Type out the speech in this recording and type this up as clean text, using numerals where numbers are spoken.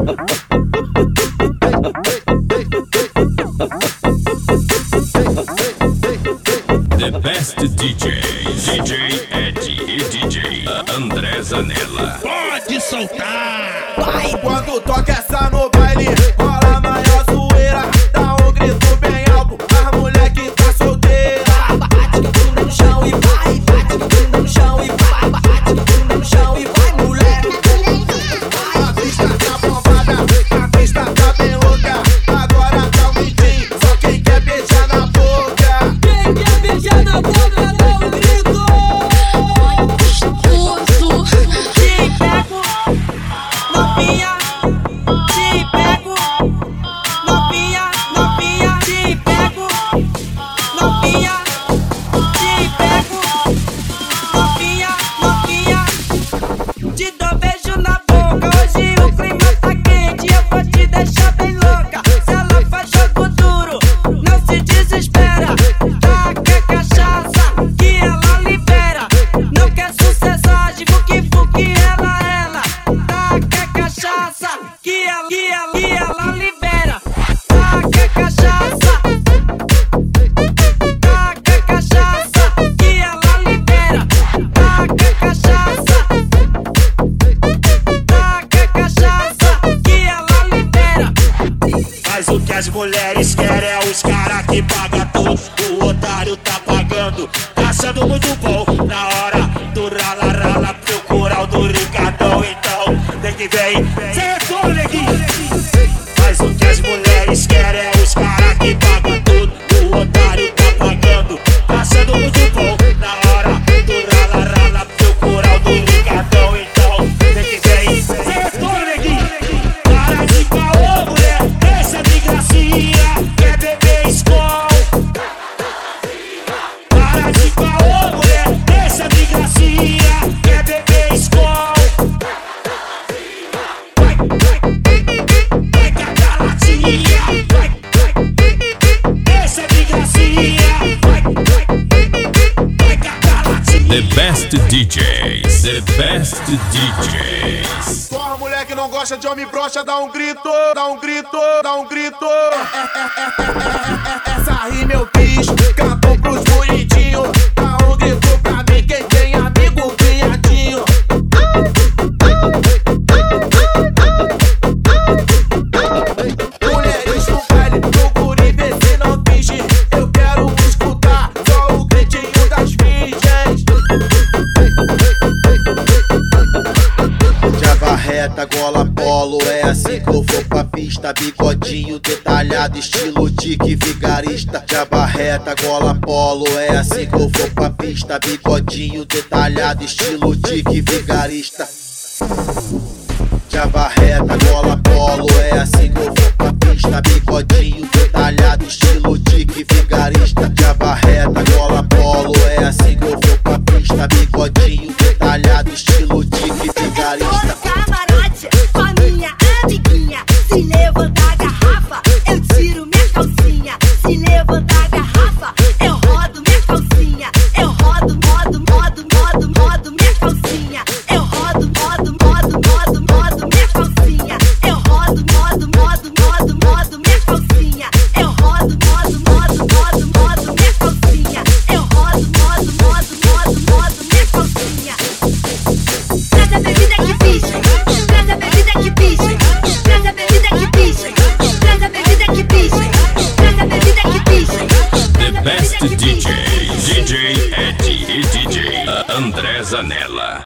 The best DJ, DJ Ed e DJ André Zanella. Pode soltar! Vai! Quando toca essa no baile, rola a maior zoeira. Dá um grito bem alto, as moleque tá solteira. Bate a bunda no chão e vai, bate a bunda no chão e vai, bate a bunda no chão e vai, moleque. A pista tá bombada, a pista tá bem louca. Agora tá o gritinho, só quem quer beijar na boca. Quem quer beijar na boca, dá um grito. Te pego, novinha. Te pego, novinha, novinha. Te pego, novinha. Te pego, novinha, novinha. Te dou beijo na boca. Hoje o clima tá quente, eu vou te deixar bem louca. Se ela faz jogo duro, não se desespera. Taca cachaça que ela libera. Não quer sucesso, age fuki fuki, ela. Taca cachaça que ela libera. Taca cachaça. Taca cachaça que ela libera. Taca cachaça. Taca cachaça que ela libera. Mas o que as mulheres querem é os cara que paga tudo. O otário tá pagando, tá sendo muito bom. Na hora do rala-rala, procura o do Ricardão. Então tem que ver, certo, neguinho? Mas o que as mulheres querem é os cara que pagam tudo. O otário tá pagando, tá sendo muito bom. Na hora do rala-rala, procura o do Ricardão. Então tem que ver, certo, neguinho? Para de caô, mulher, essa de gracinha, quer beber Skol. Para de caô, mulher, essa de gracinha, quer beber Skol. Vai cagar latinha, essa de gracinha, vai cagar latinha. The best DJs, the best DJs. Porra, mulher que não gosta de homem broxa, dá um grito, dá um grito, dá um grito. Essa rima eu fiz, cantou pros bonitinhos. Dá um grito pra mim, quem tem amigo viadinho. Mulheres no baile, no guri, vê se não finge. Eu quero escutar só o gritinho das virgens. Java reta, gola polo, é assim que eu vou pra pista. Bigodinho detalhado, estilo tique vigarista. Java reta, gola polo, é assim que eu vou pra pista. Bigodinho detalhado, estilo tique vigarista. Java reta, gola polo, é assim que eu vou pra pista. Bigodinho detalhado, estilo tique vigarista. Java reta, gola polo, é assim que eu vou pra pista. Bigodinho detalhado, estilo tique vigarista. Camarote com a minha amiguinha. Se levantar a garrafa, eu tiro minha calcinha. Se levantar a garrafa, eu rodo minha calcinha. Eu rodo, modo minha calcinha. Eu rodo, modo minha calcinha. Eu rodo, modo minha calcinha. Eu rodo, modo minha calcinha. Eu rodo, modo minha calcinha. Traz a bebida que picha, traz a bebida que picha, traz a bebida que picha, traz a bebida que picha, traz a bebida que picha. The best DJ, DJ Ed e DJ André Zanella.